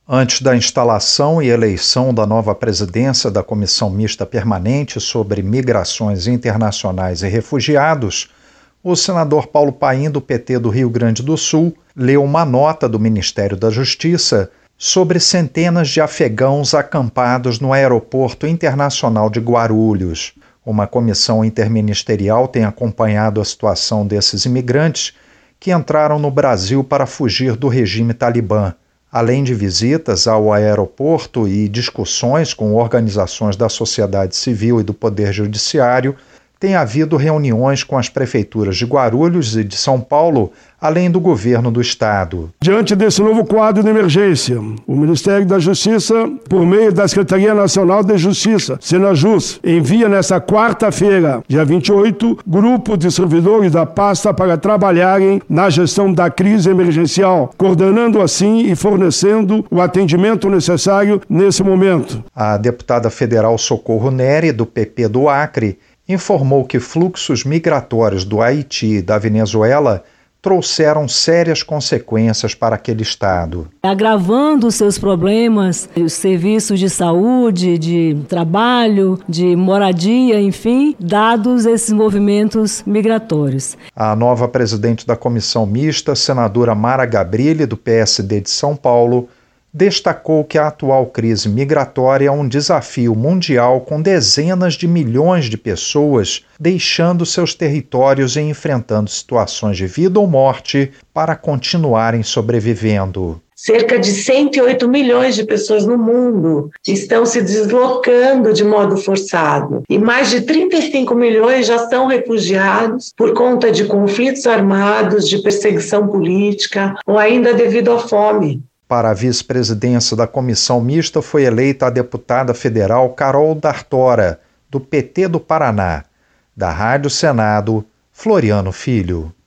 Antes da instalação e eleição da nova presidência da Comissão Mista Permanente sobre Migrações Internacionais e Refugiados, o senador Paulo Paim, do PT do Rio Grande do Sul, leu uma nota do Ministério da Justiça sobre centenas de afegãos acampados no Aeroporto Internacional de Guarulhos. Uma comissão interministerial tem acompanhado a situação desses imigrantes que entraram no Brasil para fugir do regime talibã. Além de visitas ao aeroporto e discussões com organizações da sociedade civil e do Poder Judiciário, tem havido reuniões com as prefeituras de Guarulhos e de São Paulo, além do governo do estado. Diante desse novo quadro de emergência, o Ministério da Justiça, por meio da Secretaria Nacional de Justiça, Senajus, envia nesta quarta-feira, dia 28, grupo de servidores da pasta para trabalharem na gestão da crise emergencial, coordenando assim e fornecendo o atendimento necessário nesse momento. A deputada federal Socorro Neri, do PP do Acre, informou que fluxos migratórios do Haiti e da Venezuela trouxeram sérias consequências para aquele estado. Agravando os seus problemas, os serviços de saúde, de trabalho, de moradia, enfim, dados esses movimentos migratórios. A nova presidente da Comissão Mista, senadora Mara Gabrilli, do PSD de São Paulo, destacou que a atual crise migratória é um desafio mundial com dezenas de milhões de pessoas deixando seus territórios e enfrentando situações de vida ou morte para continuarem sobrevivendo. Cerca de 108 milhões de pessoas no mundo estão se deslocando de modo forçado e mais de 35 milhões já são refugiados por conta de conflitos armados, de perseguição política ou ainda devido à fome. Para a vice-presidência da Comissão Mista foi eleita a deputada federal Carol D'Artora, do PT do Paraná. Da Rádio Senado, Floriano Filho.